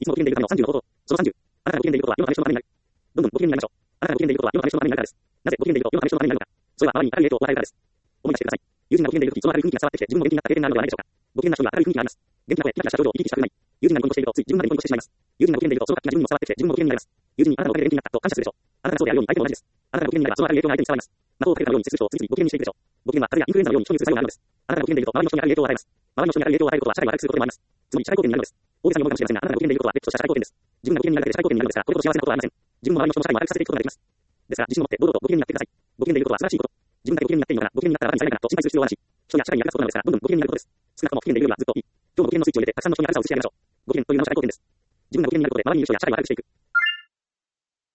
いつもご機嫌でいるための30の方法。その30。あなたがご機嫌でいることは世のため人のためになる。どんどんご機嫌になりましょう。あなたがご機嫌でいることは世のため人のためになるからです。なぜご機嫌でいると世のため人のためになるのか。それは周りに明るい影響を与えるからです。思い出してください。友人がご機嫌でいるとき、その明るい雰囲気が伝わってきて、自分も元気になった経験があるのではないでしょうか。ご機嫌な人には明るい雰囲気があります。元気な声、キラキラした表情を生き生きした振る舞い。友人がニコニコしていると、つい自分までニコニコしてしまいます。友人がご機嫌でいると、その活気が自分にも伝わってきて、自分もご機嫌になります。友人にあなたのおかげで元気になったと感謝するでしょう。あなたがそうであるように相手も同じです。あなたがご機嫌になれば、その明るい影響が相手に伝わります。魔法をかけたように接する人を次々ご機嫌にしていくでしょう。ご機嫌は風邪やインフルエンザのように人に移す作用があるのです。あなたがご機嫌でいると、周りの人に明るい影響を与えます。周りの人に明るい影響を与えることは社会を明るくすることでもあります。つまり社会貢献になるのです。大げさに思うかもしれませんが、あなたがご機嫌でいることは別とした社会貢献です。自分がご機嫌になるだけで社会貢献になるのですから、これほど幸せなことはありません。自分も周りの人も社会も明るくさせていくことができます。ですから、自信を持って堂々とご機嫌になってください。ご機嫌でいることは素晴らしいこと。自分だけご機嫌になっていいのかな、ご機嫌になったら後に最悪だと心配する必要はなし。人や社会に役立つことなのですから、どんどんご機嫌になることです。少なくとも不機嫌でいるよりはずっといい。今日もご機嫌のスイッチを入れて、たくさんの人に明るさを移してやりましょう。ご機嫌という名の社会貢献です。自分がご機嫌になることで、周りにいる人や社会を明るくしていく。